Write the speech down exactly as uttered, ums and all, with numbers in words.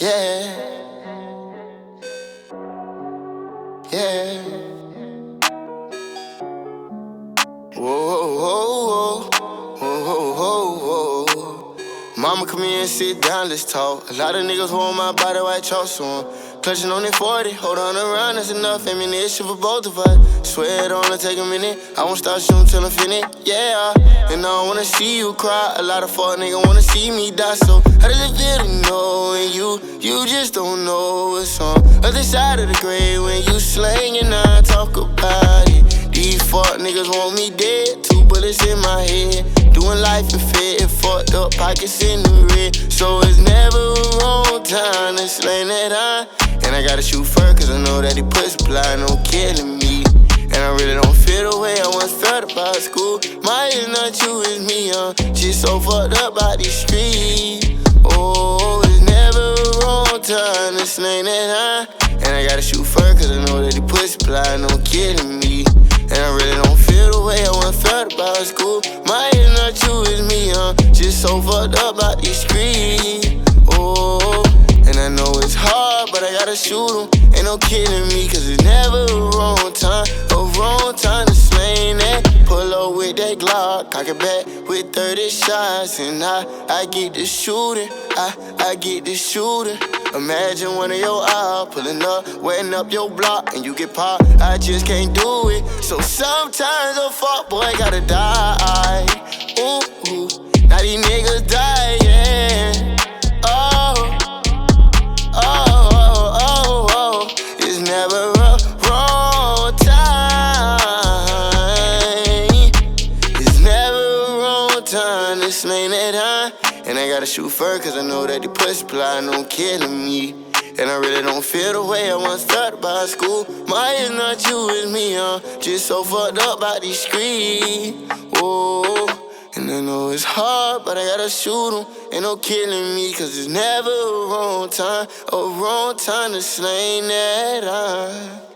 Yeah, yeah. Whoa, whoa, whoa, whoa, whoa, whoa. Mama, come here and sit down, let's talk. A lot of niggas want my body, white chalk, so I'm clutching on that forty. Hold on around, that's enough ammunition for both of us. Swear it only take a minute. I won't start shooting till I'm finished, yeah. And I don't wanna see you cry. A lot of fuck niggas wanna see me die, so how does it feel to know when you, you just don't know what's on other side of the grave when you slang and I talk about it. These fuck niggas want me dead, two bullets in my head. Doing life and fit, fucked up pockets in the red. So it's never a wrong time to slang that I. And I gotta shoot first, cause I know that he puts blind on killing me. And I really don't feel the way I once felt about school. My is not you, it's me, uh. Just so fucked up by these streets. Oh, it's never a wrong time to slang that I. And I gotta shoot first, cause I know that he puts blind on killing me. And I really don't feel the way I once felt about school. My is not you, it's me, uh. Just so fucked up by these streets. Oh, and I know it's hard, but I gotta shoot him. Ain't no killing me, cause it's never a wrong time. A wrong time to slang that. Pull up with that Glock, cock it back with thirty shots. And I, I get the shooting, I, I get the shooting. Imagine one of your eyes pulling up, wetting up your block, and you get popped. I just can't do it. So sometimes a fuck boy gotta die. Ooh, ooh. Now these niggas dying. Oh, oh, oh, oh, oh. It's never a wrong time. It's never a wrong time to slang that I. And I gotta shoot first, cause I know that the pussy blind on killing me. And I really don't feel the way I once felt about school. My is not you, it's me, uh. Just so fucked up by these streets. Oh, and I know it's hard, but I gotta shoot him. Ain't no killing me, cause it's never a wrong time. A wrong time to slang that I.